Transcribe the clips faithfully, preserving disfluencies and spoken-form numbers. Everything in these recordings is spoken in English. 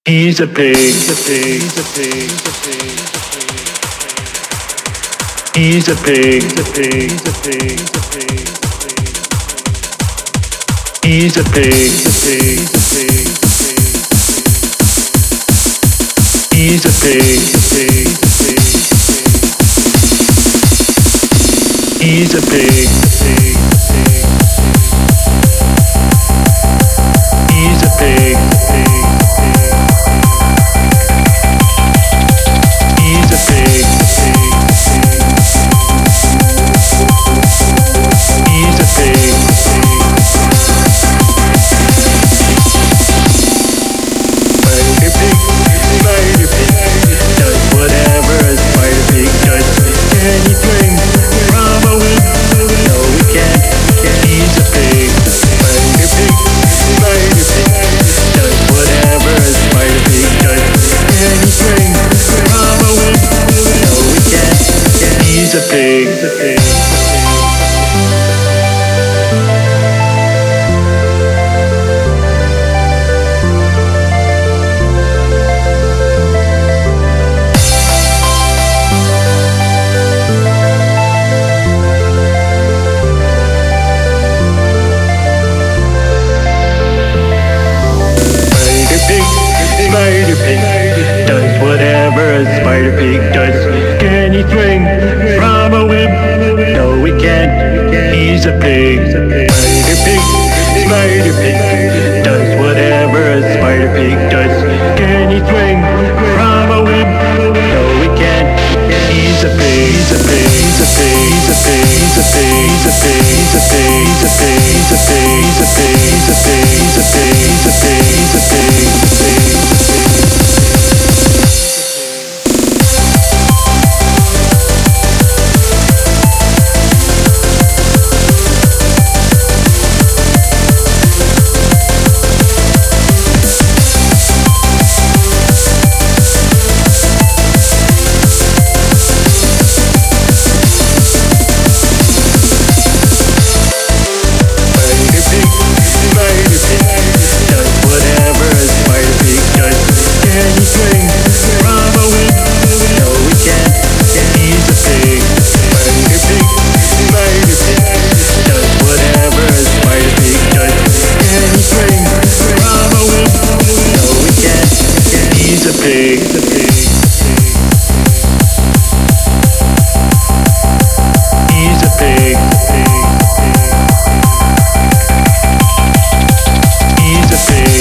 He's a pig. He's a pig. He's a pig. He's a pig. He's a pig. He's a pig. He's a pig. He's a pig. He's a pig. He's a pig. He's a pig. He's a pig. He's a pig. Spider pig, spider pig, does whatever a spider pig does. Can he swing from a whip? No, he can't. He's a pig. Spider pig, spider pig, does whatever a spider pig does. Can he swing from a whip? No, he can't. He's a pig. He's a pig. Spider pig does whatever a spider pig does. Can he swing from a whip? No, he can't. He's a pig. Spider pig, spider pig does whatever a spider pig does. Can he swing from a whip? No, he can't. He's a pig. He's a pig. He's a pig. He's a pig. He's a pig. He's a pig. He's a pig. He's a pig. He's a pig. He's a pig. He's a pig. He's a pig. He's a pig. He's a pig. Pig, the pig. He's a pig. He's a pig.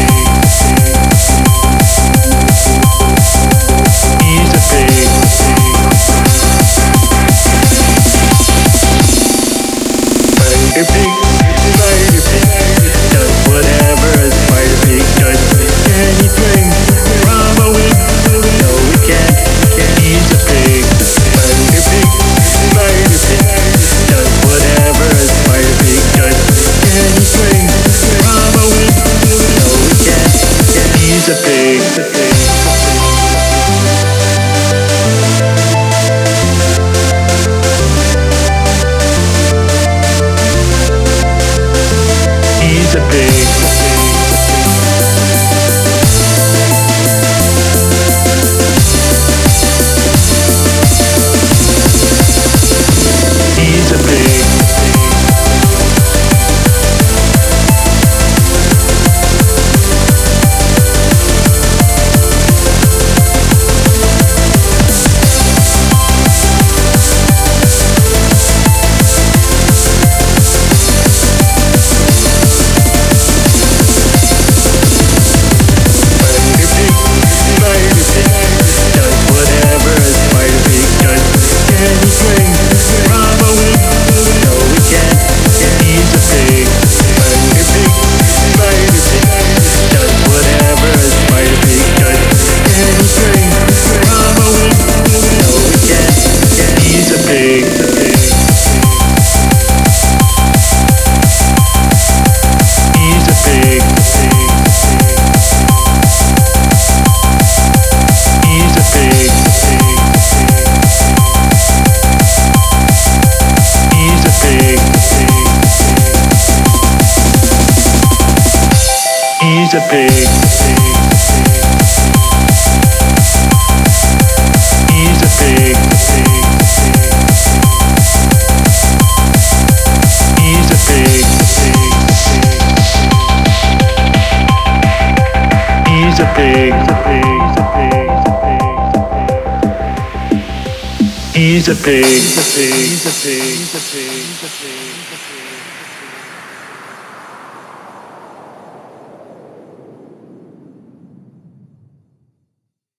He's a pig. Spider pig, spider pig does whatever a spider pig does. Can he swing from a whip? No, he can't. He's a pig. Spider pig, spider pig does whatever a spider pig does. Can he swing from a whip? No, he can't. He's a pig. He's a pig. He's a pig. He's a pig. pig. He's a pig. He's a pig. He's a pig. He's a pig. He's a pig. He's a pig.